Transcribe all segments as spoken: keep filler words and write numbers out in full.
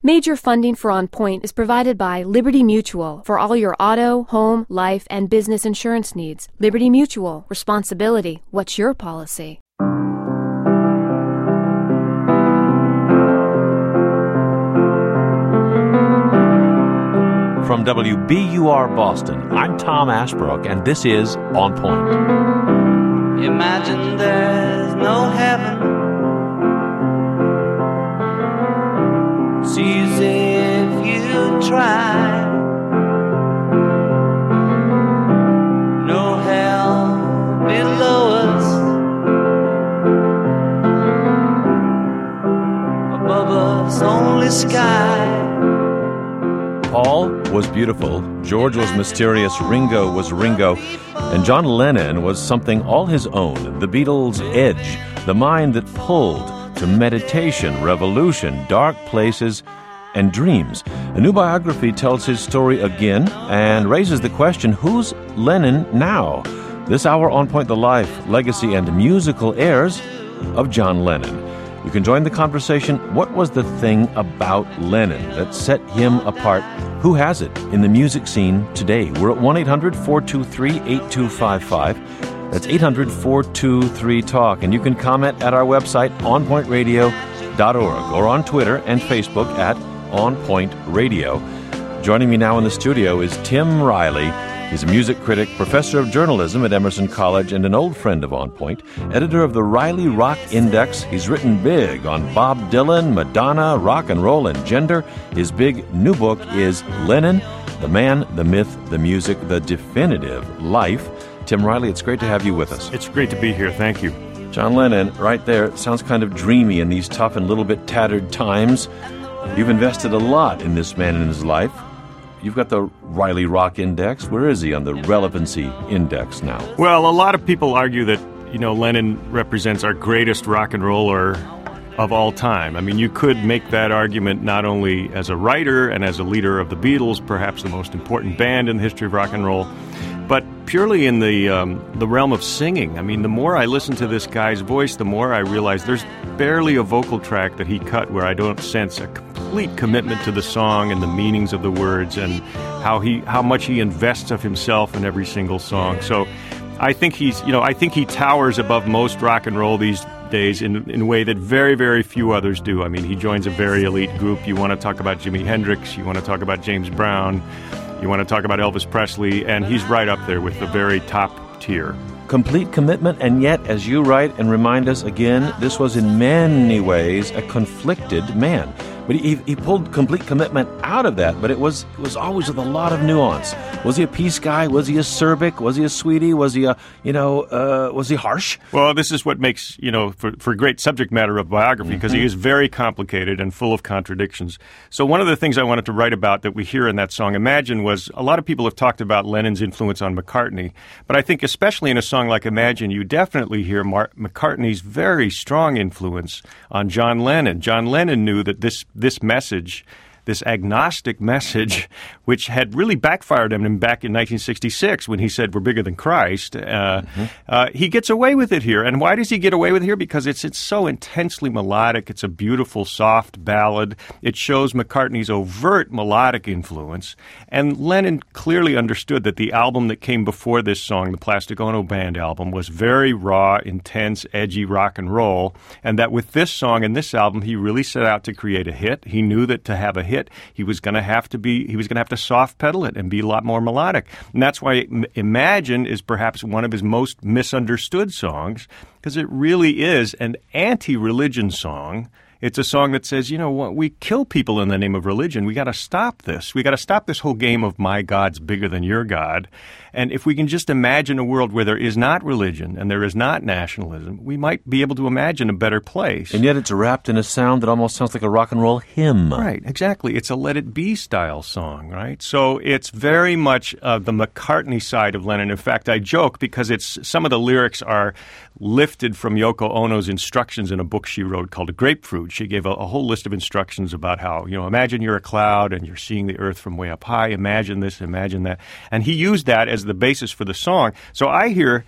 Major funding for On Point is provided by Liberty Mutual for all your auto, home, life, and business insurance needs. Liberty Mutual. Responsibility. What's your policy? From W B U R Boston, I'm Tom Ashbrook, and this is On Point. Imagine there's no heaven. See as if you try. No hell below us. Above us, only sky. Paul was beautiful, George was mysterious, Ringo was Ringo, and John Lennon was something all his own, the Beatles' edge, the mind that pulled to meditation, revolution, dark places, and dreams. A new biography tells his story again and raises the question, who's Lennon now? This hour On Point, the life, legacy, and musical heirs of John Lennon. You can join the conversation. What was the thing about Lennon that set him apart? Who has it in the music scene today? We're at one eight hundred four two three eight two five five. That's eight hundred four two three talk. And you can comment at our website, on point radio dot org, or on Twitter and Facebook at On Point Radio. Joining me now in the studio is Tim Riley. He's a music critic, professor of journalism at Emerson College, and an old friend of On Point, editor of the Riley Rock Index. He's written big on Bob Dylan, Madonna, rock and roll, and gender. His big new book is Lennon, the Man, the Myth, the Music, the Definitive Life. Tim Riley, it's great to have you with us. It's great to be here. Thank you. John Lennon, right there, sounds kind of dreamy in these tough and little bit tattered times. You've invested a lot in this man and his life. You've got the Riley Rock Index. Where is he on the relevancy index now? Well, a lot of people argue that, you know, Lennon represents our greatest rock and roller of all time. I mean, you could make that argument not only as a writer and as a leader of the Beatles, perhaps the most important band in the history of rock and roll, but purely in the um, the realm of singing. I mean, the more I listen to this guy's voice, the more I realize there's barely a vocal track that he cut where I don't sense a complete commitment to the song and the meanings of the words and how he how much he invests of himself in every single song. So I think he's, you know, I think he towers above most rock and roll these days in, in a way that very, very few others do. I mean, he joins a very elite group. You want to talk about Jimi Hendrix, you want to talk about James Brown, you want to talk about Elvis Presley, and he's right up there with the very top tier. Complete commitment, and yet, as you write and remind us again, this was in many ways a conflicted man. But he, he pulled complete commitment out of that, but it was it was always with a lot of nuance. Was he a peace guy? Was he acerbic? Was he a sweetie? Was he a, you know, uh, was he harsh? Well, this is what makes, you know, for, for great subject matter of biography, because mm-hmm. he is very complicated and full of contradictions. So one of the things I wanted to write about that we hear in that song, Imagine, was a lot of people have talked about Lennon's influence on McCartney, but I think especially in a song like Imagine, you definitely hear Mar- McCartney's very strong influence on John Lennon. John Lennon knew that this this message, this agnostic message, which had really backfired on him back in nineteen sixty-six when he said, we're bigger than Christ, uh, mm-hmm. uh, he gets away with it here. And why does he get away with it here? Because it's it's so intensely melodic. It's a beautiful, soft ballad. It shows McCartney's overt melodic influence. And Lennon clearly understood that the album that came before this song, the Plastic Ono Band album, was very raw, intense, edgy rock and roll. And that with this song and this album, he really set out to create a hit. He knew that to have a hit, he was going to have to be, he was going to have to soft pedal it and be a lot more melodic. And that's why Imagine is perhaps one of his most misunderstood songs, because it really is an anti-religion song. It's a song that says, you know what, we kill people in the name of religion. We got to stop this. We got to stop this whole game of my God's bigger than your God. And if we can just imagine a world where there is not religion and there is not nationalism, we might be able to imagine a better place. And yet it's wrapped in a sound that almost sounds like a rock and roll hymn. Right, exactly. It's a Let It Be style song, right? So it's very much uh, the McCartney side of Lennon. In fact, I joke because it's some of the lyrics are lifted from Yoko Ono's instructions in a book she wrote called Grapefruit. She gave a, a whole list of instructions about how, you know, imagine you're a cloud and you're seeing the earth from way up high. Imagine this, imagine that. And he used that as the basis for the song. So I hear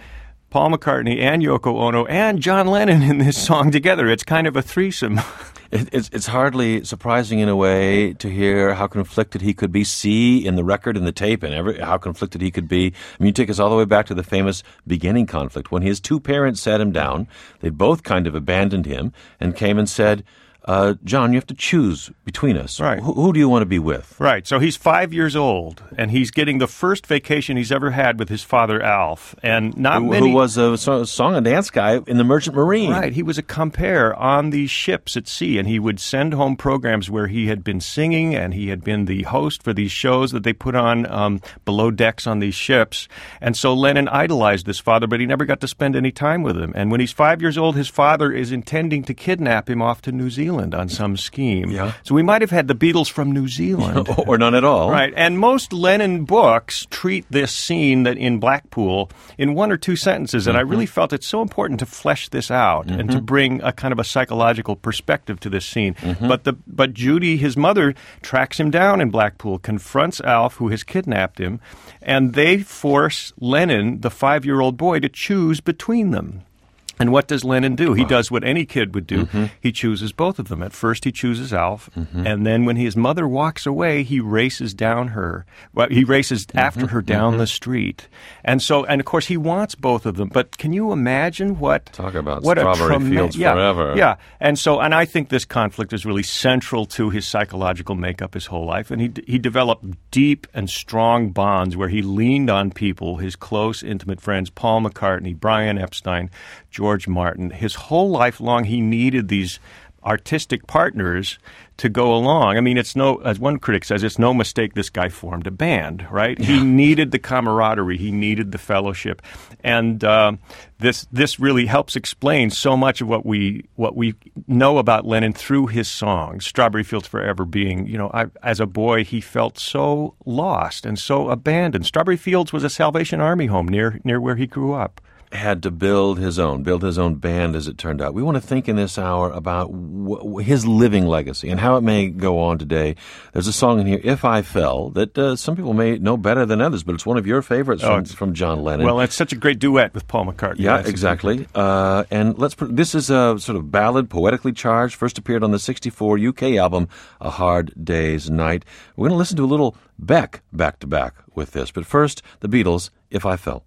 Paul McCartney and Yoko Ono and John Lennon in this song together. It's kind of a threesome. It, it's, it's hardly surprising in a way to hear how conflicted he could be. See in the record and the tape and every, how conflicted he could be. I mean, you take us all the way back to the famous beginning conflict when his two parents sat him down. They both kind of abandoned him and came and said, Uh, John, you have to choose between us. Right. Who, who do you want to be with? Right. So he's five years old, and he's getting the first vacation he's ever had with his father, Alf. And not who, many... who was a so- song and dance guy in the Merchant Marine. Right. He was a compere on these ships at sea, and he would send home programs where he had been singing, and he had been the host for these shows that they put on um, below decks on these ships. And so Lennon idolized this father, but he never got to spend any time with him. And when he's five years old, his father is intending to kidnap him off to New Zealand on some scheme. Yeah. So we might have had the Beatles from New Zealand. Or none at all. Right. And most Lennon books treat this scene that in Blackpool in one or two sentences, and mm-hmm. I really felt it's so important to flesh this out mm-hmm. and to bring a kind of a psychological perspective to this scene. Mm-hmm. But the but Judy, his mother, tracks him down in Blackpool, confronts Alf, who has kidnapped him, and they force Lennon, the five-year-old boy, to choose between them. And what does Lennon do? He does what any kid would do. Mm-hmm. He chooses both of them. At first, he chooses Alf, mm-hmm. and then when his mother walks away, he races down her. Well, he races mm-hmm. after her down mm-hmm. the street. And so, and of course, he wants both of them. But can you imagine what? Talk about what strawberry a trem- fields yeah, forever. Yeah, and so, and I think this conflict is really central to his psychological makeup his whole life. And he he developed deep and strong bonds where he leaned on people, his close, intimate friends, Paul McCartney, Brian Epstein, George Martin. His whole life long, he needed these artistic partners to go along. I mean, it's no, as one critic says, it's no mistake this guy formed a band, right? Yeah. He needed the camaraderie. He needed the fellowship. And uh, this this really helps explain so much of what we what we know about Lennon through his songs. Strawberry Fields Forever being, you know, I, as a boy, he felt so lost and so abandoned. Strawberry Fields was a Salvation Army home near near where he grew up. Had to build his own, build his own band, as it turned out. We want to think in this hour about w- his living legacy and how it may go on today. There's a song in here, If I Fell, that uh, some people may know better than others, but it's one of your favorites oh, from, from John Lennon. Well, it's such a great duet with Paul McCartney. Yeah, That's exactly. Uh, and let's. Put, this is a sort of ballad, poetically charged, first appeared on the sixty-four U K album, A Hard Day's Night. We're going to listen to a little Beck back-to-back with this. But first, the Beatles, If I Fell.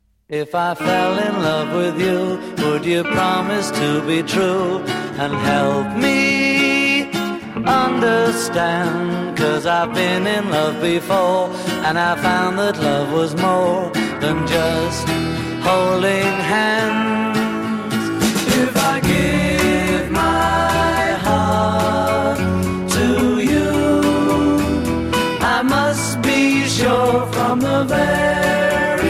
If I fell in love with you, would you promise to be true and help me understand? 'Cause I've been in love before, and I found that love was more than just holding hands. If I give my heart to you, I must be sure from the very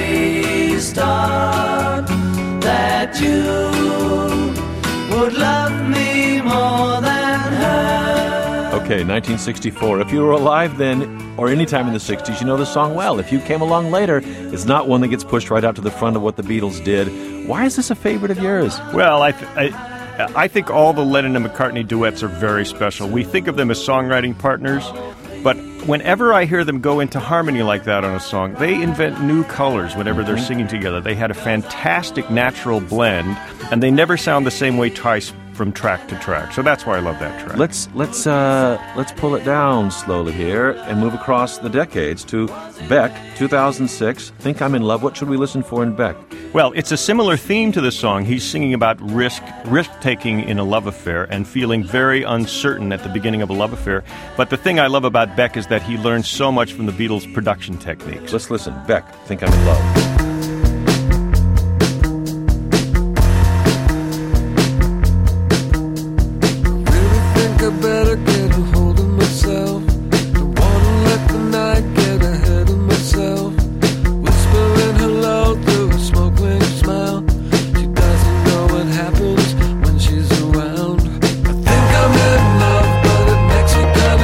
start that you would love me more than her. Okay, nineteen sixty-four. If you were alive then, or any time in the sixties, you know the song well. If you came along later, it's not one that gets pushed right out to the front of what the Beatles did. Why is this a favorite of yours? Well, I... Th- I I think all the Lennon and McCartney duets are very special. We think of them as songwriting partners, but whenever I hear them go into harmony like that on a song, they invent new colors whenever they're singing together. They had a fantastic natural blend, and they never sound the same way twice from track to track. So that's why I love that track. Let's let's uh, let's pull it down slowly here and move across the decades to Beck, two thousand six. Think I'm in Love. What should we listen for in Beck? Well, it's a similar theme to the song. He's singing about risk, risk-taking in a love affair and feeling very uncertain at the beginning of a love affair. But the thing I love about Beck is that he learned so much from the Beatles' production techniques. Let's listen. Beck, Think I'm in Love.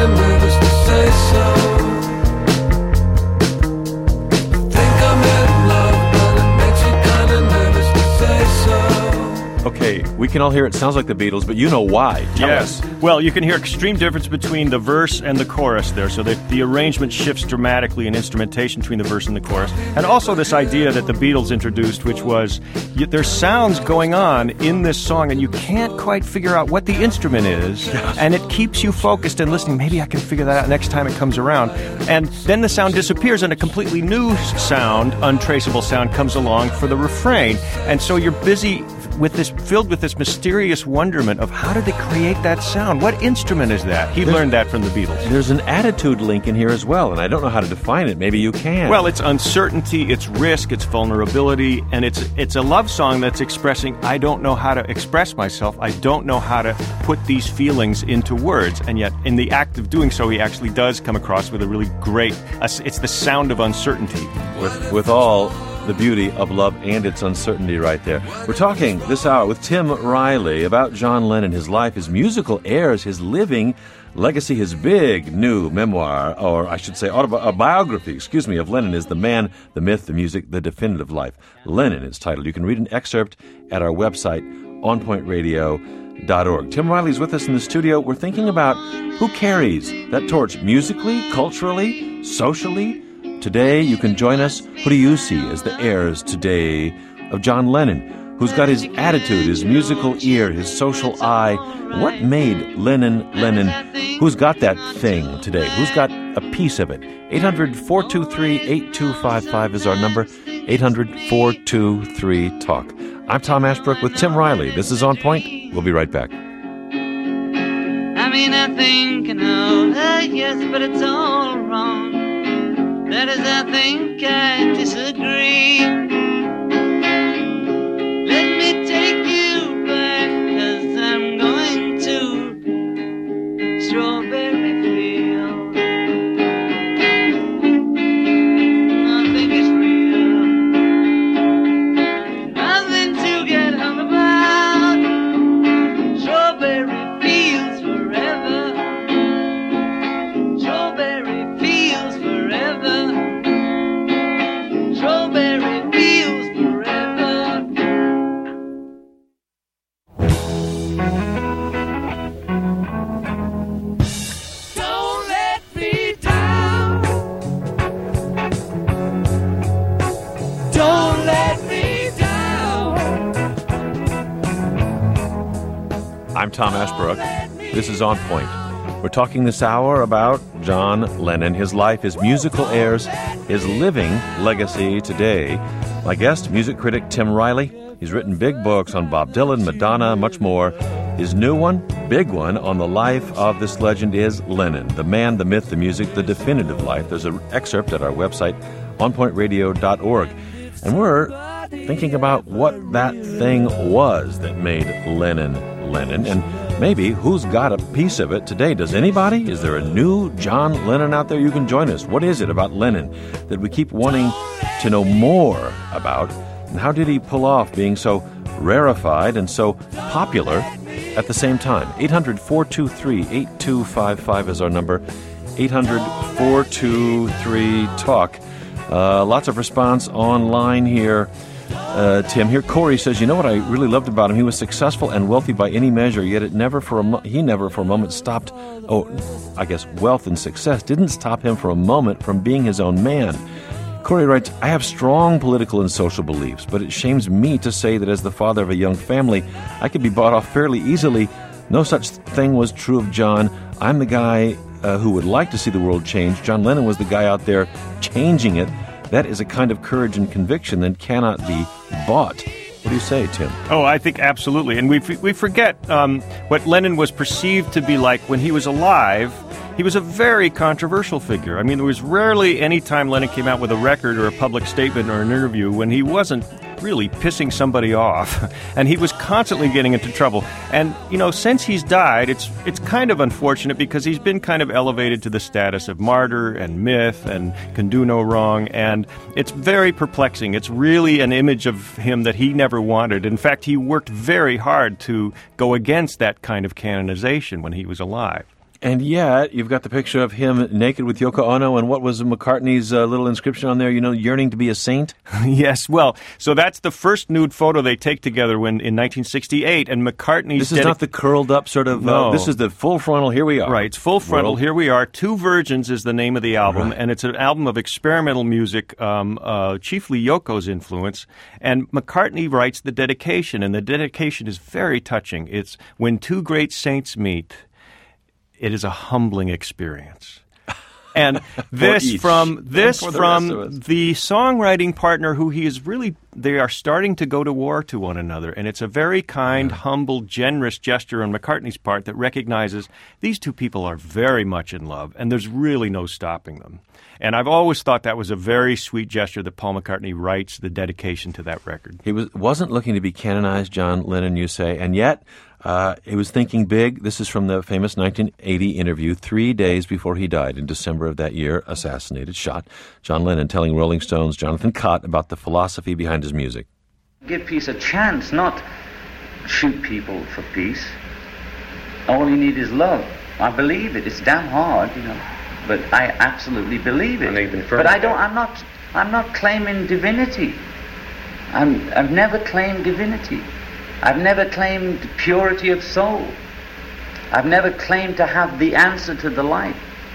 Think I'm in love. can all hear it sounds like the Beatles, but you know why. Tell yes. us. Well, you can hear extreme difference between the verse and the chorus there, so that the arrangement shifts dramatically in instrumentation between the verse and the chorus. And also this idea that the Beatles introduced, which was you, there's sounds going on in this song, and you can't quite figure out what the instrument is, and it keeps you focused and listening. Maybe I can figure that out next time it comes around. And then the sound disappears, and a completely new sound, untraceable sound, comes along for the refrain. And so you're busy with this, filled with this mysterious wonderment of how did they create that sound? What instrument is that? He there's, learned that from the Beatles. There's an attitude link in here as well, and I don't know how to define it. Maybe you can. Well, it's uncertainty, it's risk, it's vulnerability, and it's it's a love song that's expressing, I don't know how to express myself, I don't know how to put these feelings into words, and yet in the act of doing so, he actually does come across with a really great, it's the sound of uncertainty. With, with all the beauty of love and its uncertainty right there. We're talking this hour with Tim Riley about John Lennon, his life, his musical airs, his living legacy. His big new memoir, or I should say autobi- a biography, excuse me, of Lennon is The Man, the Myth, the Music, the Definitive Life. Lennon is titled. You can read an excerpt at our website, on point radio dot org. Tim Riley's with us in the studio. We're thinking about who carries that torch musically, culturally, socially. Today, you can join us. Who do you see as the heirs today of John Lennon? Who's got his attitude, his musical ear, his social eye? What made Lennon Lennon? Who's got that thing today? Who's got a piece of it? eight hundred, four two three, eight two five five is our number. eight hundred, four two three, talk. I'm Tom Ashbrook with Tim Riley. This is On Point. We'll be right back. I mean, I think I know that, yes, but it's all wrong. That is, I think I disagree. Let me take you back, 'cause I'm going to Strawberry Field. I think it's real. Nothing to get hung about. Strawberry Fields forever. Strawberry Fields forever. Strawberry fields forever. Don't let me down. Don't let me down. I'm Tom Ashbrook. This is On Point. We're talking this hour about John Lennon, his life, his musical airs, his living legacy today. My guest, music critic Tim Riley. He's written big books on Bob Dylan, Madonna, much more. His new one, big one, on the life of this legend is Lennon, the man, the myth, the music, the definitive life. There's an excerpt at our website, on point radio dot org. And we're thinking about what that thing was that made Lennon Lennon, and maybe who's got a piece of it today. Does anybody? Is there a new John Lennon out there? You can join us. What is it about Lennon that we keep wanting to know more about? And how did he pull off being so rarefied and so popular at the same time? eight hundred, four two three, eight two five five is our number. eight hundred, four two three, talk. Uh, lots of response online here. Uh, Tim, here Corey says, you know what I really loved about him? He was successful and wealthy by any measure, yet it never for a mo- he never for a moment stopped, oh, I guess wealth and success didn't stop him for a moment from being his own man. Corey writes, I have strong political and social beliefs, but it shames me to say that as the father of a young family, I could be bought off fairly easily. No such thing was true of John. I'm the guy uh, who would like to see the world change. John Lennon was the guy out there changing it. That is a kind of courage and conviction that cannot be bought. What do you say, Tim? Oh, I think absolutely. And we we forget um, what Lennon was perceived to be like when he was alive. He was a very controversial figure. I mean, there was rarely any time Lennon came out with a record or a public statement or an interview when he wasn't really pissing somebody off. And he was constantly getting into trouble. And, you know, since he's died, it's it's kind of unfortunate because he's been kind of elevated to the status of martyr and myth and can do no wrong. And it's very perplexing. It's really an image of him that he never wanted. In fact, he worked very hard to go against that kind of canonization when he was alive. And yet, you've got the picture of him naked with Yoko Ono, and what was McCartney's uh, little inscription on there, you know, yearning to be a saint? Yes, well, so that's the first nude photo they take together when in nineteen sixty-eight, and McCartney's... This is dedi- not the curled up sort of... No. Uh, this is the full frontal, here we are. Right, it's full frontal, World. here we are. Two Virgins is the name of the album, Right. and it's an album of experimental music, um, uh, chiefly Yoko's influence, and McCartney writes the dedication, and the dedication is very touching. It's, when two great saints meet... It is a humbling experience. And this each. from this And for the from rest of us. the songwriting partner who he is really they are starting to go to war to one another. And it's a very kind, yeah. humble, generous gesture on McCartney's part that recognizes these two people are very much in love and there's really no stopping them. And I've always thought that was a very sweet gesture that Paul McCartney writes the dedication to that record. He was, wasn't looking to be canonized, John Lennon, you say, and yet uh, he was thinking big. This is from the famous nineteen eighty interview, three days before he died in December of that year, assassinated, shot. John Lennon telling Rolling Stone's Jonathan Cott about the philosophy behind his music. Give peace a chance, not shoot people for peace. All you need is love. I believe it. It's damn hard, you know. But I absolutely believe it. But I don't. I'm not. I'm not claiming divinity. I'm. I've never claimed divinity. I've never claimed purity of soul. I've never claimed to have the answer to the life.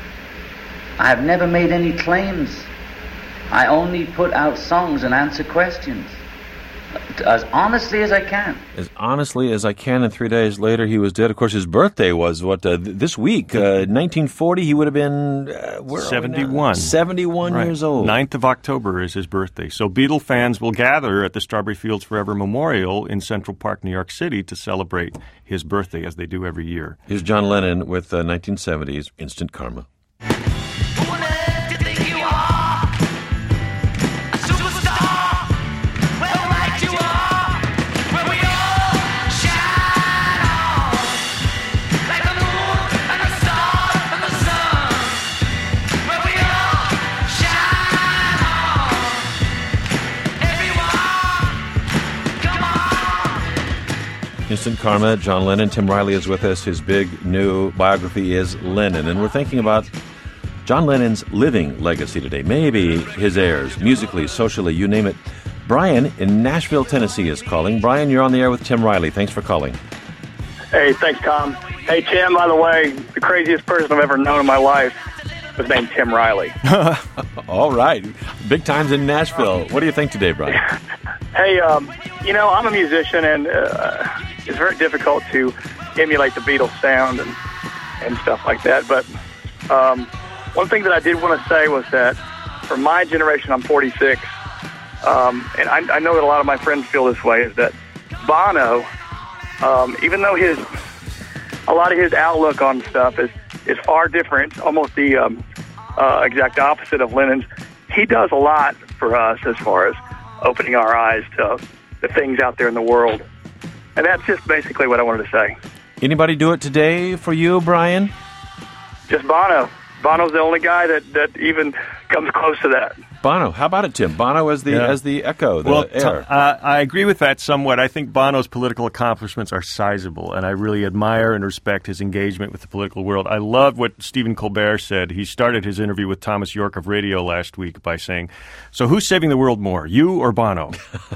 I've never made any claims. I only put out songs and answer questions as honestly as I can. As honestly as I can, and three days later he was dead. Of course, his birthday was, what, uh, th- this week, uh, nineteen forty, he would have been, uh, where seventy-one. seventy-one right. years old. ninth of October is his birthday. So Beatle fans will gather at the Strawberry Fields Forever Memorial in Central Park, New York City to celebrate his birthday, as they do every year. Here's John Lennon with uh, nineteen seventies Instant Karma. Instant Karma, John Lennon. Tim Riley is with us. His big new biography is Lennon. And we're thinking about John Lennon's living legacy today. Maybe his heirs, musically, socially, you name it. Brian in Nashville, Tennessee is calling. Brian, you're on the air with Tim Riley. Thanks for calling. Hey, thanks, Tom. Hey, Tim, by the way, the craziest person I've ever known in my life was named Tim Riley. All right. Big times in Nashville. What do you think today, Brian? Hey, um, you know, I'm a musician, and uh, it's very difficult to emulate the Beatles sound and, and stuff like that. But um, one thing that I did want to say was that for my generation, I'm forty-six, um, and I, I know that a lot of my friends feel this way, is that Bono, um, even though his a lot of his outlook on stuff is, is far different, almost the um, uh, exact opposite of Lennon's, he does a lot for us as far as opening our eyes to the things out there in the world. And that's just basically what I wanted to say. Anybody do it today for you, Brian? Just Bono. Bono's the only guy that, that even comes close to that. Bono. How about it, Tim? Bono as the yeah. as the echo, the well, air. T- uh, I agree with that somewhat. I think Bono's political accomplishments are sizable, and I really admire and respect his engagement with the political world. I love what Stephen Colbert said. He started his interview with Thomas York of Radio last week by saying, "So who's saving the world more, you or Bono?"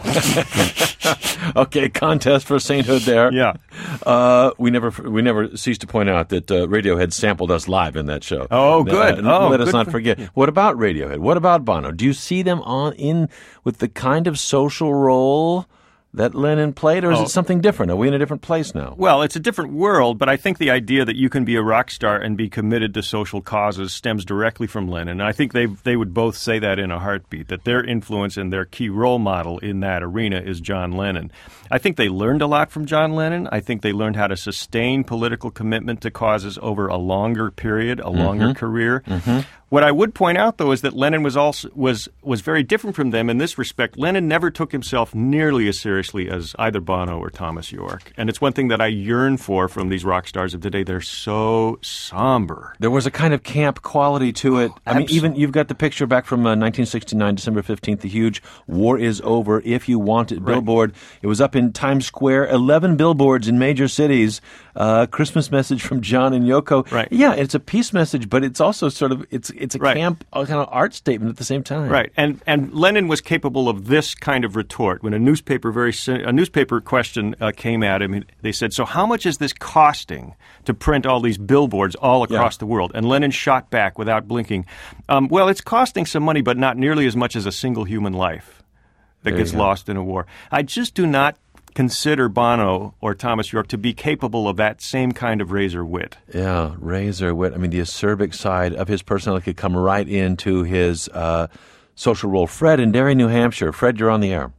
Okay, contest for sainthood there. Yeah. Uh, we never we never cease to point out that uh, Radiohead sampled us live in that show. Oh, good. Uh, oh, let us good not for, forget. Yeah. What about Radiohead? What about Bono? Do you see them on in with the kind of social role that Lennon played, or is oh. it something different? Are we in a different place now? Well, it's a different world, but I think the idea that you can be a rock star and be committed to social causes stems directly from Lennon. And I think they they would both say that in a heartbeat, that their influence and their key role model in that arena is John Lennon. I think they learned a lot from John Lennon. I think they learned how to sustain political commitment to causes over a longer period, a longer mm-hmm. career. Mm-hmm. What I would point out, though, is that Lennon was also was was very different from them in this respect. Lennon never took himself nearly as seriously as either Bono or Thomas York, and it's one thing that I yearn for from these rock stars of today. They're so somber. There was a kind of camp quality to it. I mean, even you've got the picture back from uh, nineteen sixty-nine, December fifteenth, the huge "War is Over, If You Want It" Right. billboard. It was up in Times Square, eleven billboards in major cities. Uh, Christmas message from John and Yoko. Right. Yeah, it's a peace message, but it's also sort of it's it's a Right. camp uh, kind of art statement at the same time. Right, and and Lennon was capable of this kind of retort when a newspaper very a newspaper question uh, came at him. They said, "So how much is this costing to print all these billboards all across Yeah. the world?" And Lennon shot back without blinking, um, "Well, it's costing some money, but not nearly as much as a single human life that There gets you go. lost in a war." I just do not consider Bono or Thomas York to be capable of that same kind of razor wit. Yeah, razor wit. I mean, the acerbic side of his personality could come right into his uh, social role. Fred in Derry, New Hampshire. Fred, you're on the air.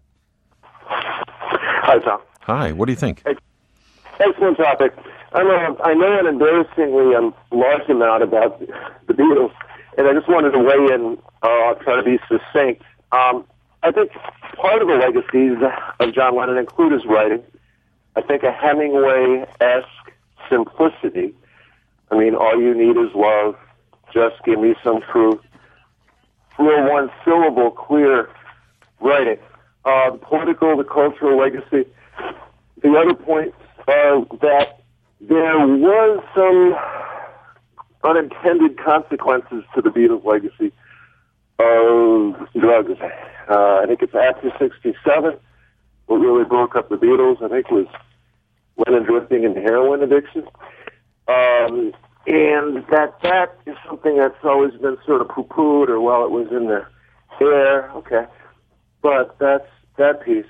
Hi, Tom. Hi, what do you think? Excellent topic. I know, I know an embarrassingly um, large amount about the Beatles, and I just wanted to weigh in. Uh, I'll try to be succinct. Um, I think part of the legacies of John Lennon include his writing. I think a Hemingway-esque simplicity. I mean, all you need is love. Just give me some truth. Real one-syllable, clear writing. Uh, the political, the cultural legacy. The other point uh, that there was some unintended consequences to the Beatles' legacy of drugs. Uh, I think it's after sixty-seven what really broke up the Beatles. I think it was Lennon drifting into heroin addiction. Um, and that that is something that's always been sort of poo-pooed, or, well, it was in the air. Okay. But that's that piece.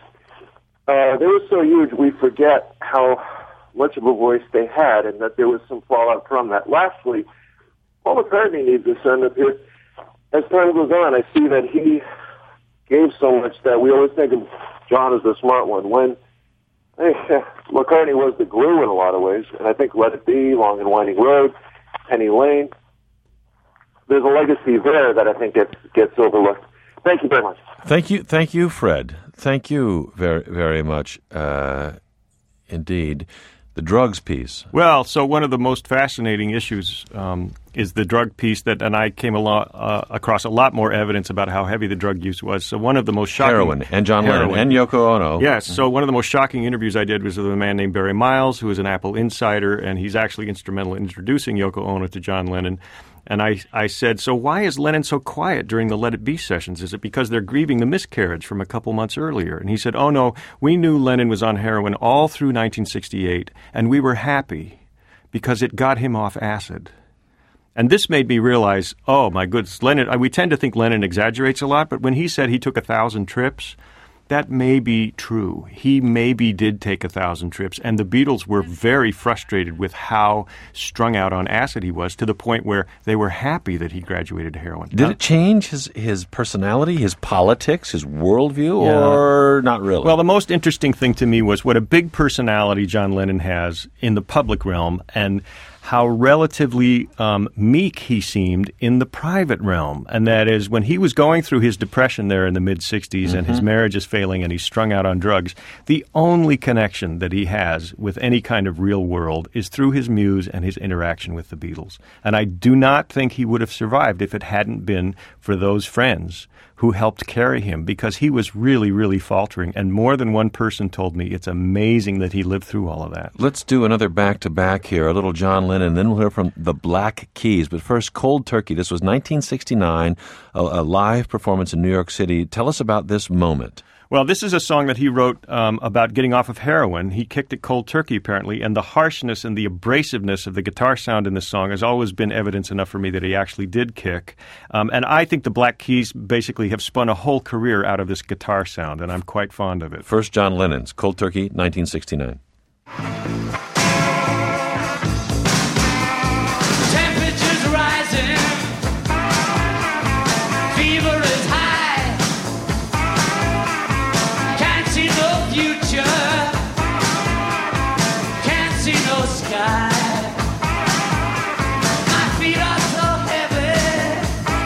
Uh, they were so huge, we forget how much of a voice they had, and that there was some fallout from that. Lastly, Paul McCartney needs a son up here. As time goes on, I see that he gave so much that we always think of John as the smart one, when hey, McCartney was the glue in a lot of ways. And I think Let It Be, Long and Winding Road, Penny Lane, there's a legacy there that I think gets, gets overlooked. Thank you very much. Thank you, thank you, Fred. Thank you very, very much uh, indeed. The drugs piece. Well, so one of the most fascinating issues um, is the drug piece that, and I came along, uh, across a lot more evidence about how heavy the drug use was. So one of the most shocking... Heroin, and John Heroin. Lennon, and Yoko Ono. Yes, so one of the most shocking interviews I did was with a man named Barry Miles, who is an Apple insider, and he's actually instrumental in introducing Yoko Ono to John Lennon. And I, I said, so why is Lennon so quiet during the Let It Be sessions? Is it because they're grieving the miscarriage from a couple months earlier? And he said, oh, no, we knew Lennon was on heroin all through nineteen sixty-eight, and we were happy because it got him off acid. And this made me realize, oh, my goodness, Lennon, we tend to think Lennon exaggerates a lot, but when he said he took a thousand trips, that may be true. He maybe did take a thousand trips, and the Beatles were very frustrated with how strung out on acid he was, to the point where they were happy that he graduated to heroin. Did Now, it change his, his personality, his politics, his worldview, Yeah. or not really? Well, the most interesting thing to me was what a big personality John Lennon has in the public realm, and how relatively um, meek he seemed in the private realm. And that is, when he was going through his depression there in the mid-sixties, mm-hmm. and his marriage is failing and he's strung out on drugs, the only connection that he has with any kind of real world is through his muse and his interaction with the Beatles. And I do not think he would have survived if it hadn't been for those friends who helped carry him, because he was really, really faltering. And more than one person told me it's amazing that he lived through all of that. Let's do another back-to-back here, a little John Lennon, then we'll hear from the Black Keys. But first, Cold Turkey. This was nineteen sixty-nine, a, a live performance in New York City. Tell us about this moment. Well, this is a song that he wrote um, about getting off of heroin. He kicked it cold turkey, apparently, and the harshness and the abrasiveness of the guitar sound in this song has always been evidence enough for me that he actually did kick. Um, and I think the Black Keys basically have spun a whole career out of this guitar sound, and I'm quite fond of it. First, John Lennon's Cold Turkey, nineteen sixty-nine. Temperatures rising, fever is high, can't see no future, can't see no sky. My feet are so heavy,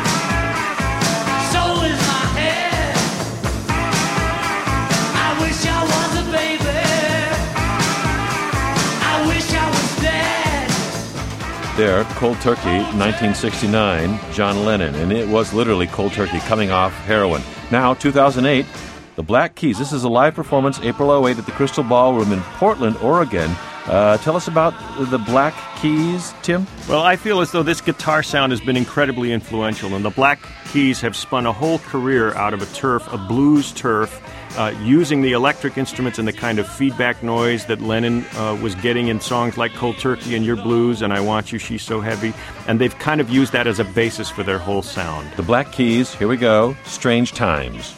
there, Cold Turkey, nineteen sixty-nine, John Lennon. And it was literally cold turkey, coming off heroin. Now, two thousand eight, the Black Keys. This is a live performance, April oh eight, at the Crystal Ballroom in Portland, Oregon. Uh, tell us about the Black Keys, Tim. Well, I feel as though this guitar sound has been incredibly influential, and the Black Keys have spun a whole career out of a turf, a blues turf, uh, using the electric instruments and the kind of feedback noise that Lennon uh, was getting in songs like Cold Turkey and Your Blues and I Want You, She's So Heavy, and they've kind of used that as a basis for their whole sound. The Black Keys, here we go, Strange Times.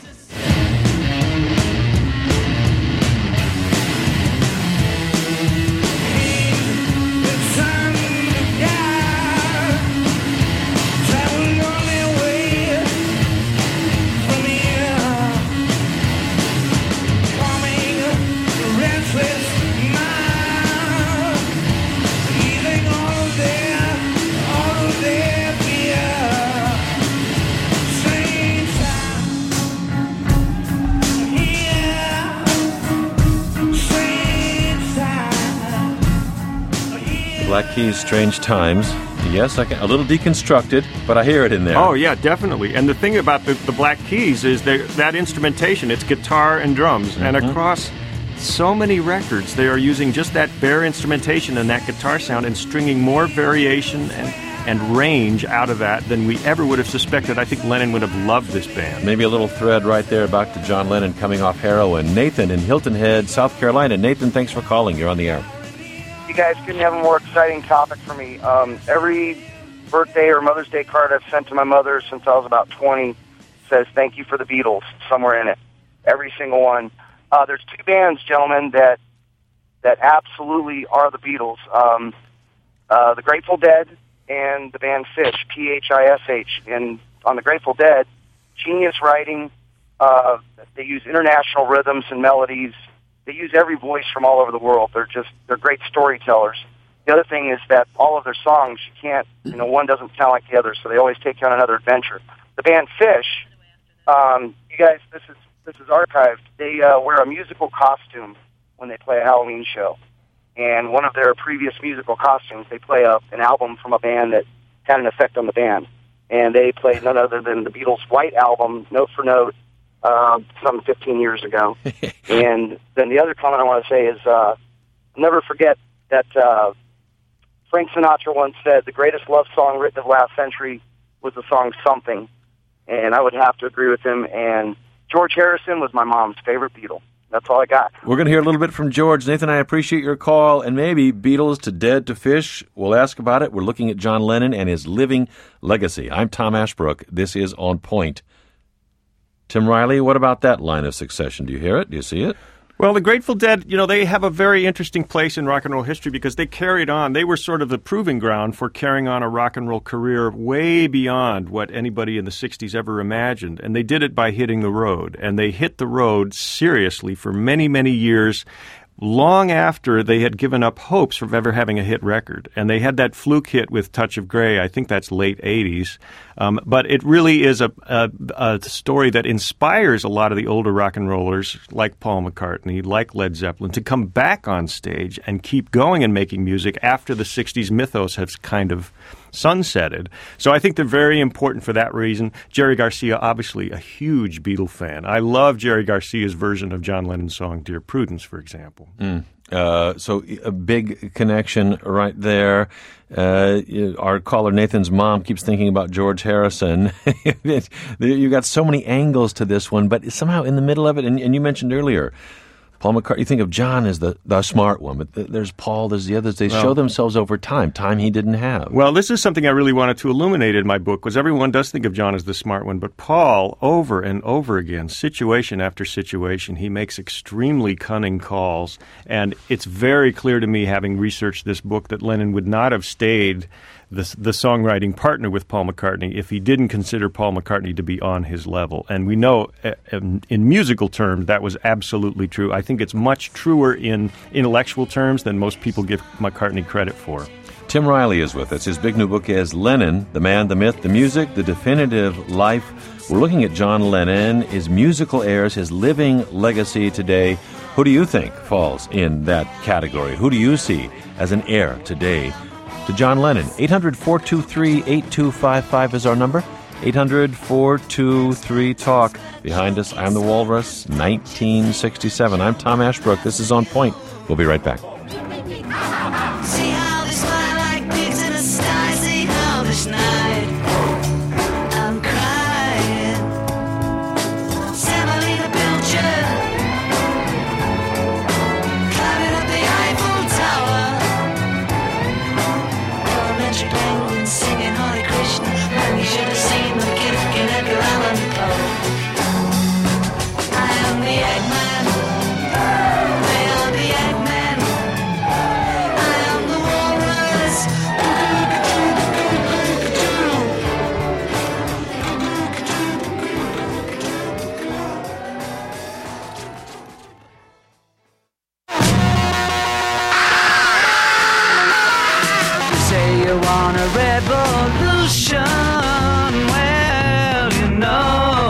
Black Keys, Strange Times. Yes, I can, a little deconstructed, but I hear it in there. Oh, yeah, definitely. And the thing about the, the Black Keys is that instrumentation, it's guitar and drums. Mm-hmm. And across so many records, they are using just that bare instrumentation and that guitar sound and stringing more variation and, and range out of that than we ever would have suspected. I think Lennon would have loved this band. Maybe a little thread right there back to John Lennon coming off heroin. Nathan in Hilton Head, South Carolina. Nathan, thanks for calling. You're on the air. You guys couldn't have a more exciting topic for me. Um, every birthday or Mother's Day card I've sent to my mother since I was about twenty says thank you for the Beatles somewhere in it. Every single one. Uh, there's two bands, gentlemen, that that absolutely are the Beatles. Um, uh, the Grateful Dead and the band Phish, P H I S H. And on the Grateful Dead, genius writing. Uh, they use international rhythms and melodies. They use every voice from all over the world. They're just, they're great storytellers. The other thing is that all of their songs, you can't, you know, one doesn't sound like the other, so they always take you on another adventure. The band Phish, um, you guys, this is this is archived. They uh, wear a musical costume when they play a Halloween show. And one of their previous musical costumes, they play a, an album from a band that had an effect on the band. And they played none other than the Beatles' White Album, note for note, Uh, some fifteen years ago. And then the other comment I want to say is, uh, never forget that uh, Frank Sinatra once said the greatest love song written of last century was the song Something. And I would have to agree with him. And George Harrison was my mom's favorite Beatle. That's all I got. We're going to hear a little bit from George. Nathan, I appreciate your call. And maybe Beatles to Dead to Phish. We'll ask about it. We're looking at John Lennon and his living legacy. I'm Tom Ashbrook. This is On Point. Tim Riley, what about that line of succession? Do you hear it? Do you see it? Well, the Grateful Dead, you know, they have a very interesting place in rock and roll history because they carried on. They were sort of the proving ground for carrying on a rock and roll career way beyond what anybody in the sixties ever imagined. And they did it by hitting the road. And they hit the road seriously for many, many years, long after they had given up hopes of ever having a hit record. And they had that fluke hit with Touch of Grey. I think that's late eighties. Um, but it really is a, a, a story that inspires a lot of the older rock and rollers like Paul McCartney, like Led Zeppelin, to come back on stage and keep going and making music after the sixties mythos has kind of sunsetted. So I think they're very important for that reason. Jerry Garcia, obviously a huge Beatle fan. I love Jerry Garcia's version of John Lennon's song Dear Prudence, for example. Mm. Uh, so a big connection right there. Uh, our caller Nathan's mom keeps thinking about George Harrison. You got so many angles to this one, but somehow in the middle of it, and, and you mentioned earlier, Paul McCartney, you think of John as the, the smart one, but there's Paul, there's the others. They well, show themselves over time, time he didn't have. Well, this is something I really wanted to illuminate in my book, was everyone does think of John as the smart one, but Paul, over and over again, situation after situation, he makes extremely cunning calls, and it's very clear to me, having researched this book, that Lennon would not have stayed the, the songwriting partner with Paul McCartney if he didn't consider Paul McCartney to be on his level. And we know uh, in musical terms that was absolutely true. I think it's much truer in intellectual terms than most people give McCartney credit for. Tim Riley is with us. His big new book is Lennon, The Man, the Myth, the Music, the Definitive Life. We're looking at John Lennon, his musical heirs, his living legacy today. Who do you think falls in that category? Who do you see as an heir today to John Lennon. eight hundred, four two three, eight two five five is our number. eight hundred, four two three, talk. Behind us, I'm the Walrus, nineteen sixty-seven. I'm Tom Ashbrook. This is On Point. We'll be right back. See how they smile like pigs in a sty. See how this night I'm crying. Semolina Pilcher climbing up the Eiffel Tower. Elementary penguins singing Hare Krishna when you should have seen them kicking Edgar Allan Poe. I am the Eggman. They are the Eggman. I am the Walrus. You say you want a revolution. Well, you know,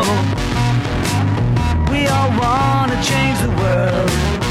we all want to change the world.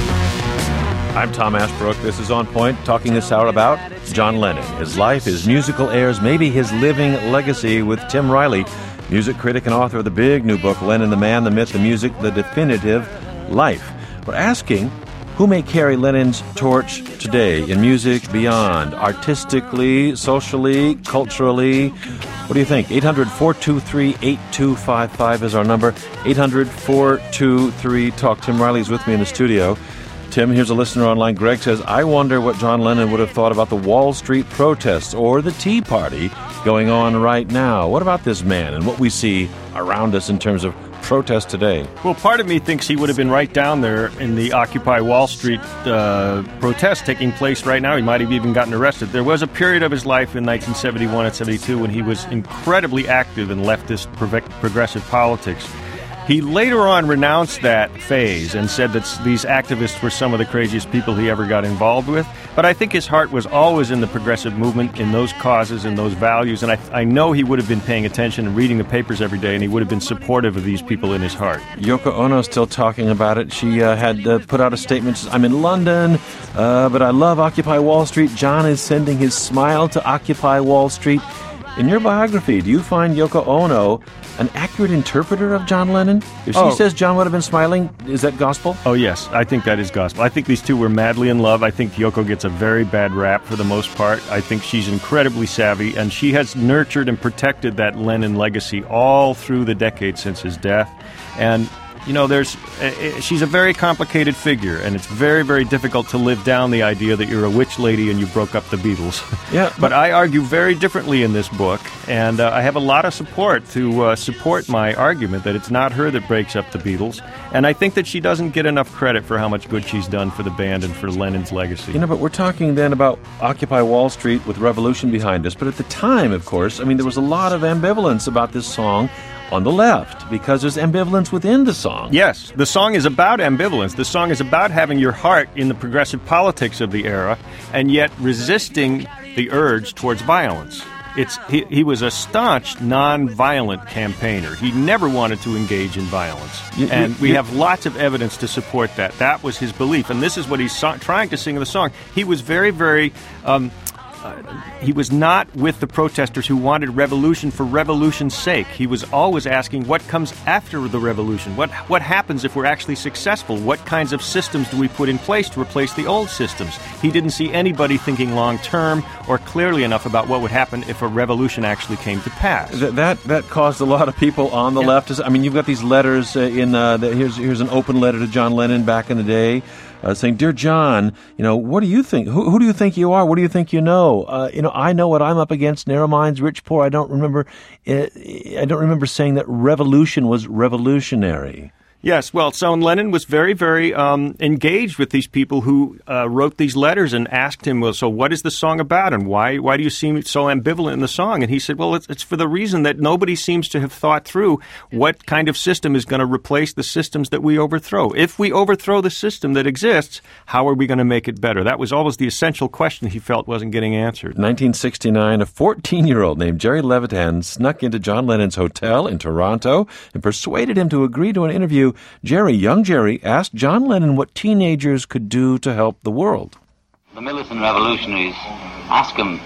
I'm Tom Ashbrook. This is On Point, talking this hour about John Lennon, his life, his musical airs, maybe his living legacy with Tim Riley, music critic and author of the big new book, Lennon, the Man, the Myth, the Music, the Definitive Life. We're asking who may carry Lennon's torch today in music beyond, artistically, socially, culturally. What do you think? eight hundred, four two three, eight two five five is our number. eight hundred, four two three, talk. Tim Riley's with me in the studio. Tim, here's a listener online. Greg says, I wonder what John Lennon would have thought about the Wall Street protests or the Tea Party going on right now. What about this man and what we see around us in terms of protest today? Well, part of me thinks he would have been right down there in the Occupy Wall Street uh, protest taking place right now. He might have even gotten arrested. There was a period of his life in nineteen seventy-one and seventy-two when he was incredibly active in leftist pro- progressive politics. He later on renounced that phase and said that these activists were some of the craziest people he ever got involved with. But I think his heart was always in the progressive movement, in those causes, in those values. And I, I know he would have been paying attention and reading the papers every day, and he would have been supportive of these people in his heart. Yoko Ono is still talking about it. She uh, had uh, put out a statement, says, I'm in London, uh, but I love Occupy Wall Street. John is sending his smile to Occupy Wall Street. In your biography, do you find Yoko Ono an accurate interpreter of John Lennon? If she oh. says John would have been smiling, is that gospel? Oh, yes. I think that is gospel. I think these two were madly in love. I think Yoko gets a very bad rap for the most part. I think she's incredibly savvy, and she has nurtured and protected that Lennon legacy all through the decades since his death. And you know, there's uh, she's a very complicated figure, and it's very, very difficult to live down the idea that you're a witch lady and you broke up the Beatles. Yeah, but, but I argue very differently in this book, and uh, I have a lot of support to uh, support my argument that it's not her that breaks up the Beatles, and I think that she doesn't get enough credit for how much good she's done for the band and for Lennon's legacy. You know, but we're talking then about Occupy Wall Street with Revolution behind us, but at the time, of course, I mean, there was a lot of ambivalence about this song on the left, because there's ambivalence within the song. Yes, the song is about ambivalence. The song is about having your heart in the progressive politics of the era, and yet resisting the urge towards violence. It's he, he was a staunch, non-violent campaigner. He never wanted to engage in violence. You, and you, we you, have lots of evidence to support that. That was his belief, and this is what he's so- trying to sing in the song. He was very, very... Um, Uh, he was not with the protesters who wanted revolution for revolution's sake. He was always asking what comes after the revolution. What what happens if we're actually successful? What kinds of systems do we put in place to replace the old systems? He didn't see anybody thinking long term or clearly enough about what would happen if a revolution actually came to pass. That that, that caused a lot of people on the yeah. left. I mean, you've got these letters uh, in. Uh, the, here's here's an open letter to John Lennon back in the day. Uh, saying, Dear John, you know, what do you think? Who, who do you think you are? What do you think you know? Uh, you know, I know what I'm up against. Narrow minds, rich, poor. I don't remember. Uh, I don't remember saying that revolution was revolutionary. Yes, well, so Lennon was very, very um, engaged with these people who uh, wrote these letters and asked him, well, so what is the song about, and why why do you seem so ambivalent in the song? And he said, well, it's, it's for the reason that nobody seems to have thought through what kind of system is going to replace the systems that we overthrow. If we overthrow the system that exists, how are we going to make it better? That was always the essential question he felt wasn't getting answered. nineteen sixty-nine, a fourteen-year-old named Jerry Levitan snuck into John Lennon's hotel in Toronto and persuaded him to agree to an interview. Jerry, young Jerry, asked John Lennon what teenagers could do to help the world. The militant revolutionaries ask him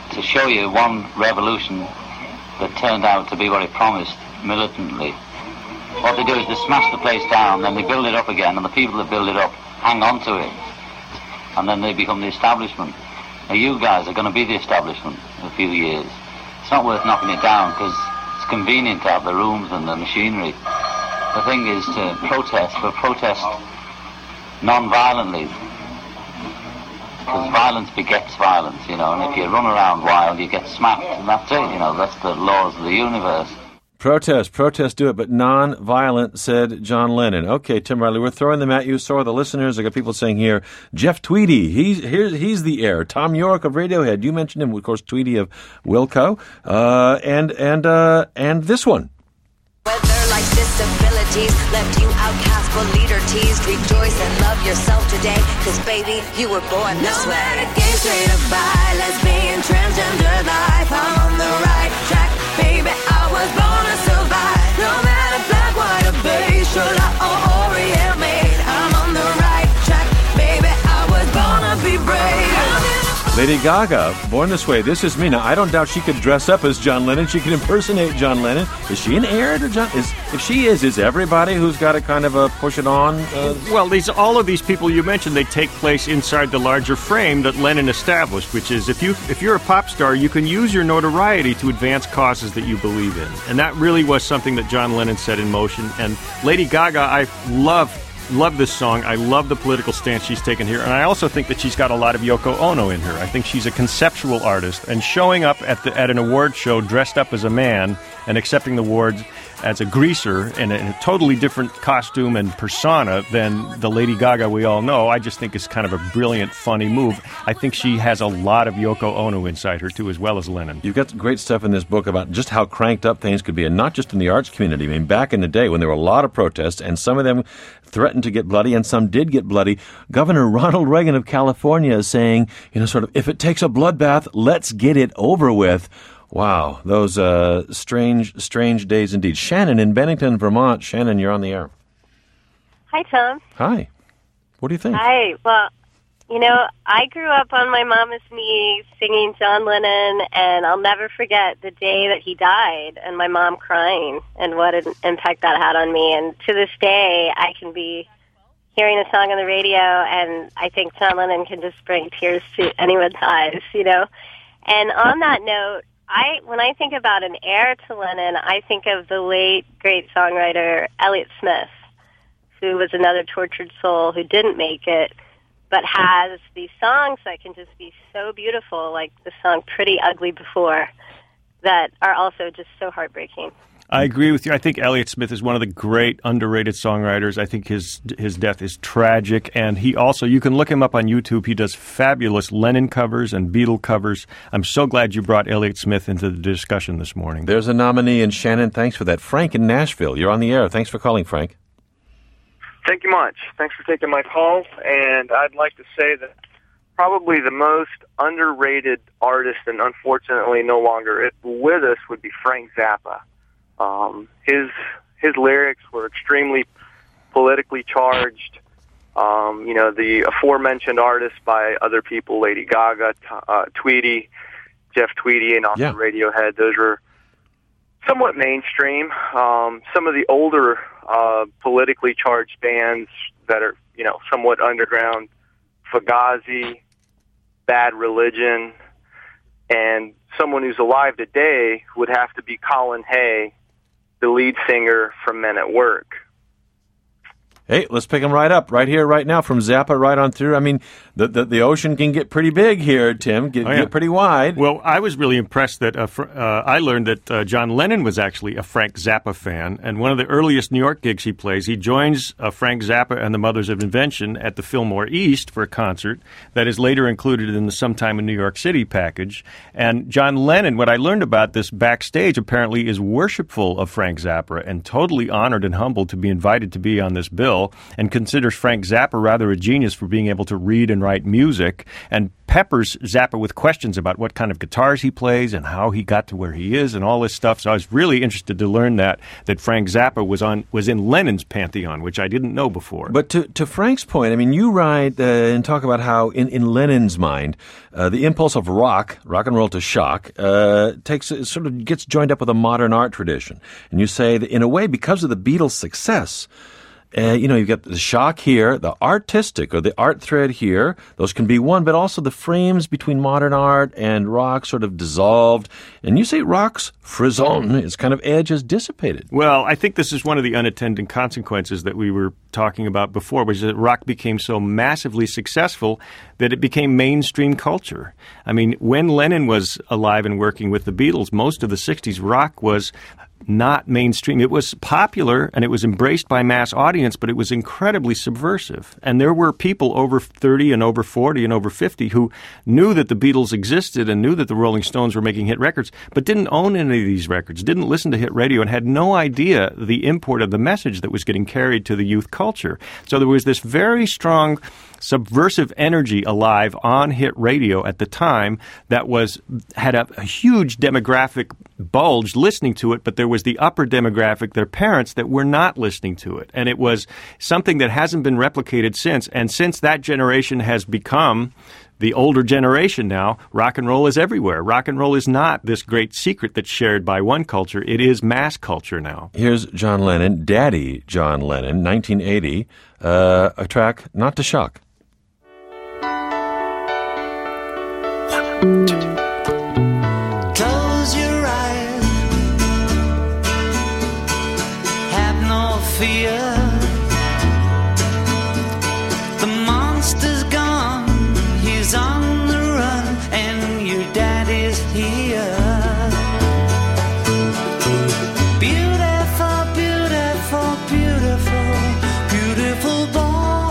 to show you one revolution that turned out to be what it promised militantly. What they do is they smash the place down, then they build it up again, and the people that build it up hang on to it, and then they become the establishment. Now you guys are going to be the establishment in a few years. It's not worth knocking it down because it's convenient to have the rooms and the machinery. The thing is to protest, but protest non-violently, because violence begets violence, you know, and if you run around wild, you get smacked, and that's it, you know, that's the laws of the universe. Protest, protest, do it, but non-violent, said John Lennon. Okay, Tim Riley, we're throwing them at you. So are the listeners. I got people saying here, Jeff Tweedy, he's here, he's the heir. Tom York of Radiohead, you mentioned him, of course. Tweedy of Wilco, uh, and and uh, and this one. Whether life's disabilities left you outcast but leader teased, rejoice and love yourself today, cause baby, you were born this way. No matter gay, straight or bi, lesbian, transgender life, I'm on the right track, baby, I was born to survive. No matter black, white or beige, should I or Orient made, I'm on the right track, baby, I was born to be brave. Lady Gaga, Born This Way, This Is Me. Now, I don't doubt she could dress up as John Lennon. She could impersonate John Lennon. Is she an heir to John? Is, if she is, is everybody who's got to kind of uh, push it on? Uh, well, these all of these people you mentioned, they take place inside the larger frame that Lennon established, which is if, you, if you're a pop star, you can use your notoriety to advance causes that you believe in. And that really was something that John Lennon set in motion. And Lady Gaga, I love Love this song. I love the political stance she's taken here. And I also think that she's got a lot of Yoko Ono in her. I think she's a conceptual artist. And showing up at the at an award show dressed up as a man and accepting the awards as a greaser in a, in a totally different costume and persona than the Lady Gaga we all know, I just think is kind of a brilliant, funny move. I think she has a lot of Yoko Ono inside her, too, as well as Lennon. You've got great stuff in this book about just how cranked up things could be, and not just in the arts community. I mean, back in the day when there were a lot of protests, and some of them threatened to get bloody, and some did get bloody, Governor Ronald Reagan of California is saying, you know, sort of, if it takes a bloodbath, let's get it over with. Wow, those uh, strange, strange days indeed. Shannon in Bennington, Vermont. Shannon, you're on the air. Hi, Tom. Hi. What do you think? Hi. Well, you know, I grew up on my mama's knee singing John Lennon, and I'll never forget the day that he died and my mom crying and what an impact that had on me. And to this day, I can be hearing a song on the radio, and I think John Lennon can just bring tears to anyone's eyes, you know. And on that note, I, when I think about an heir to Lennon, I think of the late, great songwriter Elliott Smith, who was another tortured soul who didn't make it, but has these songs that can just be so beautiful, like the song Pretty Ugly Before, that are also just so heartbreaking. I agree with you. I think Elliott Smith is one of the great underrated songwriters. I think his his death is tragic, and he also, you can look him up on YouTube. He does fabulous Lennon covers and Beatle covers. I'm so glad you brought Elliott Smith into the discussion this morning. There's a nominee, and Shannon, thanks for that. Frank in Nashville, you're on the air. Thanks for calling, Frank. Thank you much. Thanks for taking my call, and I'd like to say that probably the most underrated artist, and unfortunately no longer with us, would be Frank Zappa. Um, his his lyrics were extremely politically charged. Um, you know, the aforementioned artists by other people, Lady Gaga, uh, Tweedy, Jeff Tweedy, and also yeah. Radiohead, those were somewhat mainstream. Um, some of the older uh, politically charged bands that are, you know, somewhat underground, Fugazi, Bad Religion, and someone who's alive today would have to be Colin Hay, the lead singer from Men at Work. Hey, let's pick them right up, right here, right now, from Zappa right on through. I mean, the the, the ocean can get pretty big here, Tim, get, oh, yeah. get pretty wide. Well, I was really impressed that uh, fr- uh, I learned that uh, John Lennon was actually a Frank Zappa fan, and one of the earliest New York gigs he plays, he joins uh, Frank Zappa and the Mothers of Invention at the Fillmore East for a concert that is later included in the Sometime in New York City package. And John Lennon, what I learned about this backstage, apparently is worshipful of Frank Zappa and totally honored and humbled to be invited to be on this bill. well and considers Frank Zappa rather a genius for being able to read and write music, and peppers Zappa with questions about what kind of guitars he plays and how he got to where he is and all this stuff. So I was really interested to learn that that Frank Zappa was on was in Lennon's pantheon, which I didn't know before. But to, to Frank's point, I mean, you write uh, and talk about how in, in Lennon's mind, uh, the impulse of rock, rock and roll to shock, uh, takes sort of gets joined up with a modern art tradition. And you say that in a way, because of the Beatles' success, Uh, you know, you've got the shock here, the artistic or the art thread here. Those can be one, but also the frames between modern art and rock sort of dissolved. And you say rock's frisson, its kind of edge has dissipated. Well, I think this is one of the unintended consequences that we were talking about before, which is that rock became so massively successful that it became mainstream culture. I mean, when Lennon was alive and working with the Beatles, most of the sixties rock was not mainstream. It was popular and it was embraced by mass audience, but it was incredibly subversive. And there were people over thirty and over forty and over fifty who knew that the Beatles existed and knew that the Rolling Stones were making hit records, but didn't own any of these records, didn't listen to hit radio, and had no idea the import of the message that was getting carried to the youth culture. So there was this very strong subversive energy alive on hit radio at the time that was had a, a huge demographic bulge listening to it, but there was the upper demographic, their parents, that were not listening to it. And it was something that hasn't been replicated since. And since that generation has become the older generation now, rock and roll is everywhere. Rock and roll is not this great secret that's shared by one culture. It is mass culture now. Here's John Lennon, Daddy John Lennon, nineteen eighty, uh, a track not to shock. Close your eyes, have no fear. The monster's gone, he's on the run, and your daddy's here. Beautiful, beautiful, beautiful, beautiful boy.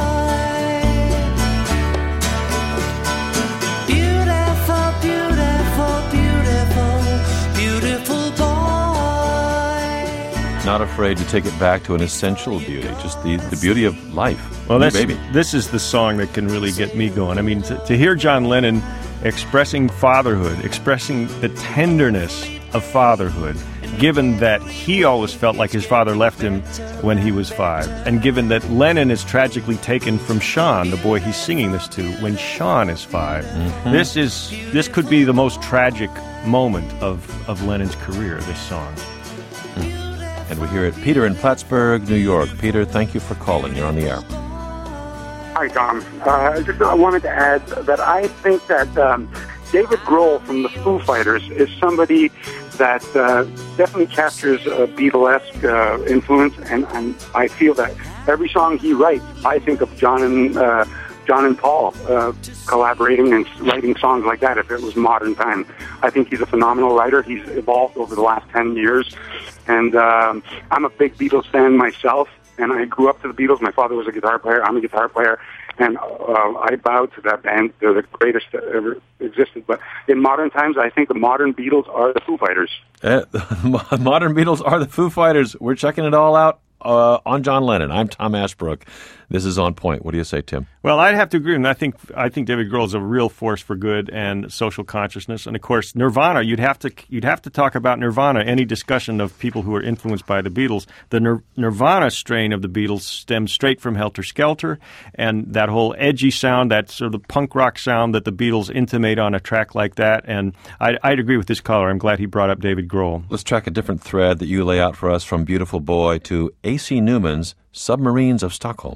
Not afraid to take it back to an essential beauty, just the, the beauty of life. Well, that's, baby. This is the song that can really get me going. I mean, to, to hear John Lennon expressing fatherhood, expressing the tenderness of fatherhood, given that he always felt like his father left him when he was five, and given that Lennon is tragically taken from Sean, the boy he's singing this to, when Sean is five. Mm-hmm. This is this could be the most tragic moment of, of Lennon's career, this song. Mm. And we hear it. Peter in Plattsburgh, New York. Peter, thank you for calling. You're on the air. Hi, Tom. Uh, just I wanted to add that I think that um, David Grohl from the Foo Fighters is somebody that uh, definitely captures a Beatlesque uh, influence, and, and I feel that every song he writes, I think of John and uh, John and Paul uh, collaborating and writing songs like that if it was modern time. I think he's a phenomenal writer. He's evolved over the last ten years. And um, I'm a big Beatles fan myself, and I grew up to the Beatles. My father was a guitar player. I'm a guitar player. And uh, I bow to that band. They're the greatest that ever existed. But in modern times, I think the modern Beatles are the Foo Fighters. Uh, modern Beatles are the Foo Fighters. We're checking it all out uh, on John Lennon. I'm Tom Ashbrook. This is On Point. What do you say, Tim? Well, I'd have to agree. And I think I think David Grohl is a real force for good and social consciousness. And of course, Nirvana. You'd have to you'd have to talk about Nirvana. Any discussion of people who are influenced by the Beatles, the Nir- Nirvana strain of the Beatles stems straight from Helter Skelter, and that whole edgy sound, that sort of punk rock sound that the Beatles intimate on a track like that. And I'd, I'd agree with this caller. I'm glad he brought up David Grohl. Let's track a different thread that you lay out for us from Beautiful Boy to A C Newman's Submarines of Stockholm.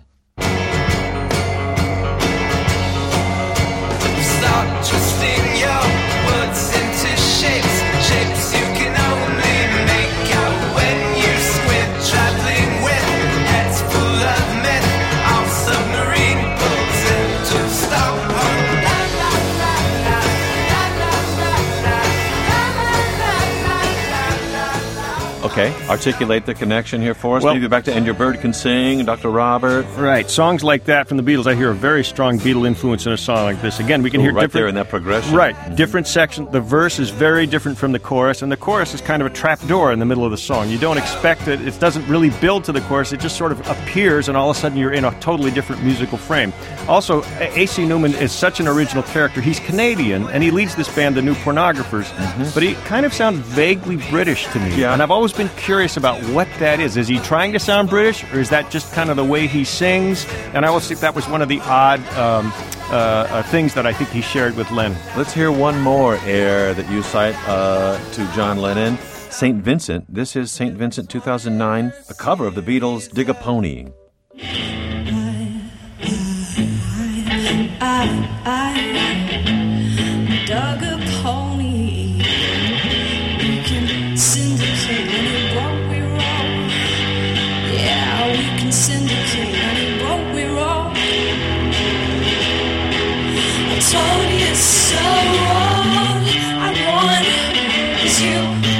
Twisting your words into shapes, shapes you can only make out when you squint, traveling with heads full of myth, our submarine pulls into Stockholm. Okay, articulate the connection here for us. Well, Maybe back to And Your Bird Can Sing, Doctor Robert. Right, songs like that from the Beatles, I hear a very strong Beatle influence in a song like this. Again, we can Ooh, hear right different... there in that progression. Right, mm-hmm. different sections. The verse is very different from the chorus, and the chorus is kind of a trap door in the middle of the song. You don't expect it. It doesn't really build to the chorus. It just sort of appears, and all of a sudden you're in a totally different musical frame. Also, A C Newman is such an original character. He's Canadian, and he leads this band, the New Pornographers, mm-hmm. but he kind of sounds vaguely British to me. Yeah. And I've always been curious about what that is. Is he trying to sound British, or is that just kind of the way he sings? And I always think that was one of the odd um, uh, uh, things that I think he shared with Lennon. Let's hear one more air that you cite uh, to John Lennon. Saint Vincent. This is Saint Vincent two thousand nine, a cover of the Beatles' Dig a Pony. I, I dug a pony. We can syndicate any road we roll. Yeah, we can syndicate any road we roll. I told you it's so wrong. I want is you.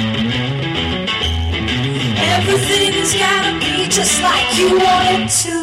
Everything's gotta be just like you want it to.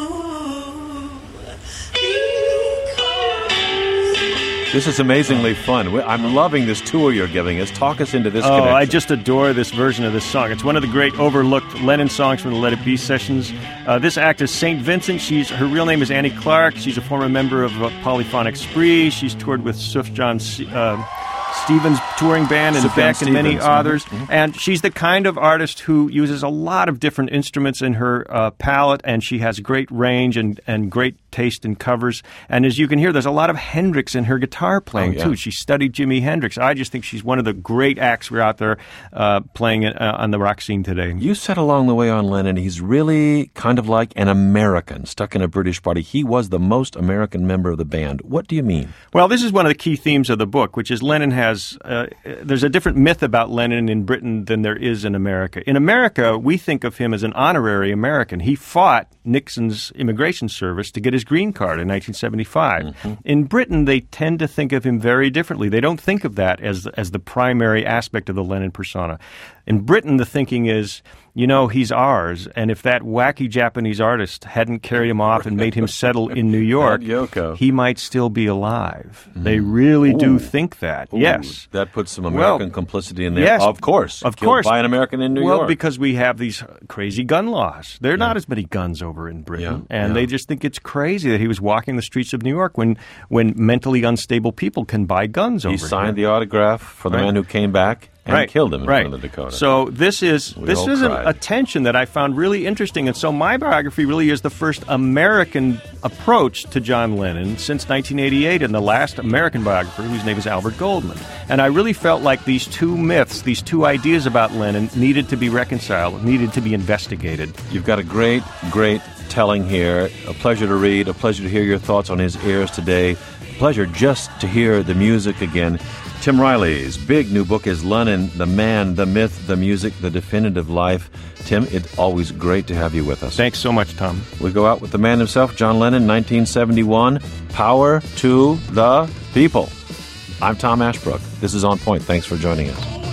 This is amazingly fun. I'm loving this tour you're giving us. Talk us into this oh, connection. I just adore this version of this song. It's one of the great overlooked Lennon songs from the Let It Be sessions. Uh, this act is Saint Vincent. She's Her real name is Annie Clark. She's a former member of uh, Polyphonic Spree. She's toured with Sufjan uh, Stevens' touring band and Sufjan Beck and many Stevens. others. Mm-hmm. And she's the kind of artist who uses a lot of different instruments in her uh, palette, and she has great range and, and great taste in covers. And as you can hear, there's a lot of Hendrix in her guitar playing, oh, yeah. too. She studied Jimi Hendrix. I just think she's one of the great acts we're out there uh, playing uh, on the rock scene today. You said along the way on Lennon, he's really kind of like an American stuck in a British body. He was the most American member of the band. What do you mean? Well, this is one of the key themes of the book, which is Lennon has... Uh, there's a different myth about Lennon in Britain than there is in America. In America, we think of him as an honorary American. He fought Nixon's immigration service to get his green card in nineteen seventy-five. Mm-hmm. In Britain, they tend to think of him very differently. They don't think of that as as the primary aspect of the Lennon persona. In Britain, the thinking is, you know, he's ours, and if that wacky Japanese artist hadn't carried him off and made him settle in New York, Yoko. he might still be alive. Mm. They really Ooh. do think that. Ooh, yes. That puts some American well, complicity in there. Yes, of course. Of Killed course. by an American in New well, York. Well, because we have these crazy gun laws. There are yeah. not as many guns over in Britain, yeah. and yeah. they just think it's crazy that he was walking the streets of New York when, when mentally unstable people can buy guns he over signed here. the autograph for the right. man who came back and right. killed him in right. front of the Dakota. So this is We this all is a, cried. a tension that I found really interesting, and so my biography really is the first American approach to John Lennon since nineteen eighty-eight, and the last American biographer, whose name is Albert Goldman. And I really felt like these two myths, these two ideas about Lennon, needed to be reconciled, needed to be investigated. You've got a great, great telling here. A pleasure to read, a pleasure to hear your thoughts on his airs today. A pleasure just to hear the music again. Tim Riley's big new book is Lennon, the Man, the Myth, the Music, the Definitive Life. Tim, it's always great to have you with us. Thanks so much, Tom. We go out with the man himself, John Lennon, nineteen seventy-one, Power to the People. I'm Tom Ashbrook. This is On Point. Thanks for joining us.